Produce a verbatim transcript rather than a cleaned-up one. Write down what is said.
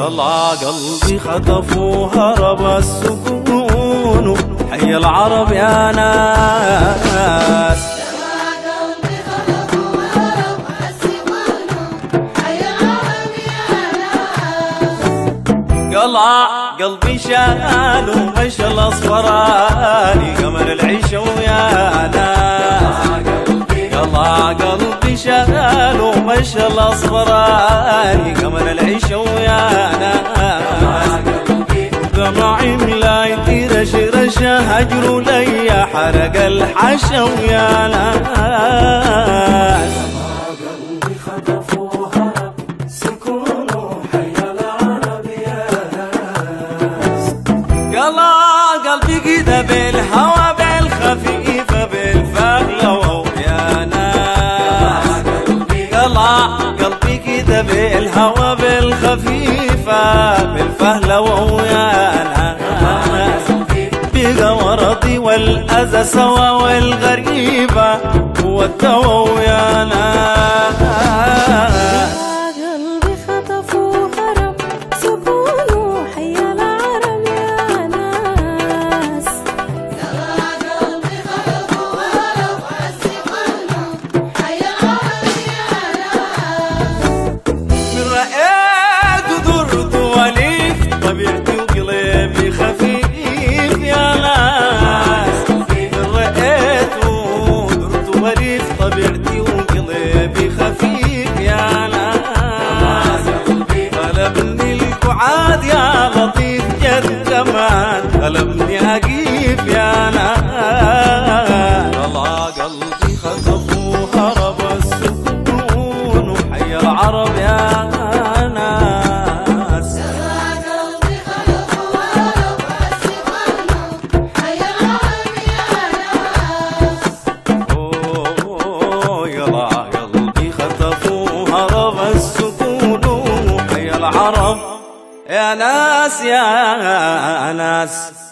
يلا قلبي خطف وهرب السكون، حي العرب يا ناس. يلا قلبي خطف وهرب السكون، حي العرب يا ناس. قلع قلبي شال ومشى الاصفراني قمر العيشه ويا ناس. قلع قلبي شال ومشى الاصفراني قمر العيشه ويا ناس. دمعي لا يطير شرشه هجر لي حرق الحشا ويا ناس. قلبي خطف وهرب سكون، حي العرب يا ناس. قلع قلبي كده بالهوى بالخفيفه بالفهلوه ويا ناس. قلع قلبي كده بالهوى بالخفيفه بالفهلوه ويا ناس. بقى ورطي والأذى سوا والغريبة والدوا ويا ناس. قلبي خطف وهرب سكون، حي العرب يا ناس. يلا قلبي خطف وهرب السكون، حي العرب يا ناس. من رأيت درت وليف طبيعتي وقلبي خفيف يا ناس. من رأيت درت وليف طبيعتي وقلبي خفيف يا ناس. غلبني القعاد يا لطيف جد كمان غلبني أقيف يا ناس. طلع قلبي خطف وهرب السكون، وحي العرب يا ناس. يلا قلبي خطف وهرب السكون، حي العرب يا ناس. أوه يلا قلبي خطف وهرب السكون، وحي العرب يا ناس يا ناس.